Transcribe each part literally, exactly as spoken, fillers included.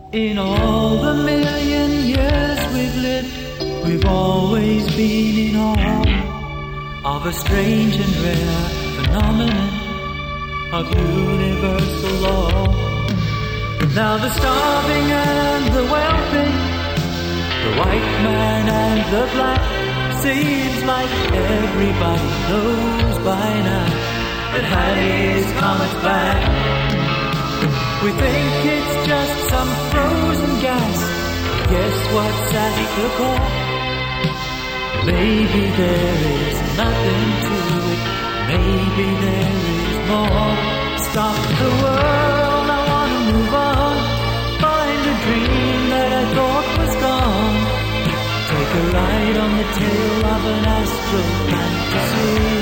In all the million years we've lived, we've always been in awe of a strange and rare phenomenon of universal law. Now the starving and the wealthy, the white man and the black, seems like everybody knows by now that Halley's Comet's back. We think it's just some frozen gas. Guess what's at the core? Maybe there is nothing to it. Maybe there is more. Stop the world, I wanna move on. Find a dream that I thought was gone. Take a ride on the tail of an astral fantasy.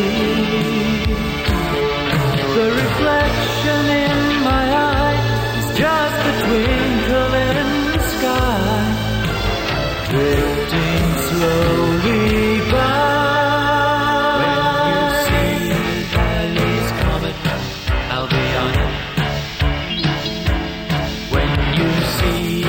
The reflection in my eye is just a twinkle in the sky, drifting slowly by. When you see Halley's Comet, I'll be on it. When you see